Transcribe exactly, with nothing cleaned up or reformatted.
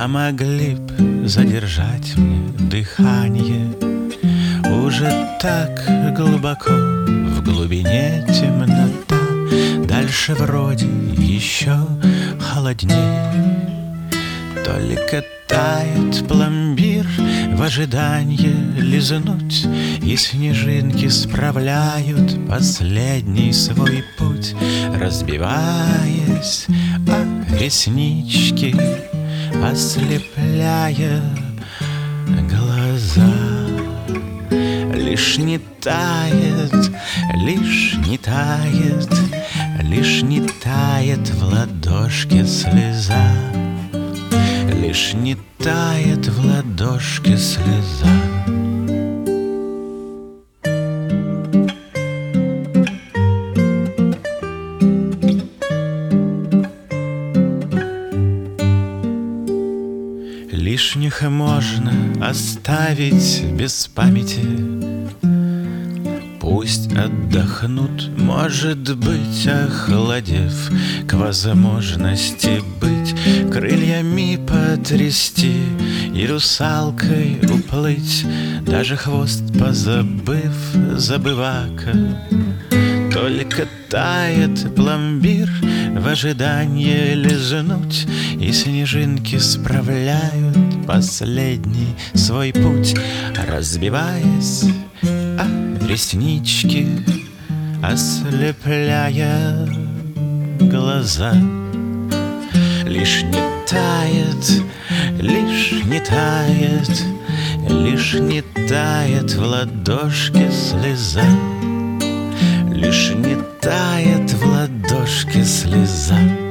А могли б задержать мне дыхание. Уже так глубоко в глубине темнота, дальше вроде еще холоднее. Только тает пломбир в ожидании лизнуть, и снежинки справляют последний свой путь, разбиваясь о реснички, ослепляя глаза. Лишь не тает, лишь не тает, лишь не тает в ладошке слеза. Лишь не тает в ладошке слеза. Лишних можно оставить без памяти. Пусть отдохнут, может быть, охладев к возможности быть, крыльями потрясти и русалкой уплыть, даже хвост позабыв, забывака. Только тает пломбир в ожидании лизнуть, и снежинки справляют последний свой путь, разбиваясь о реснички, ослепляя глаза. Лишь не тает, лишь не тает, лишь не тает в ладошке слеза. Лишь не тает в ладошке слеза.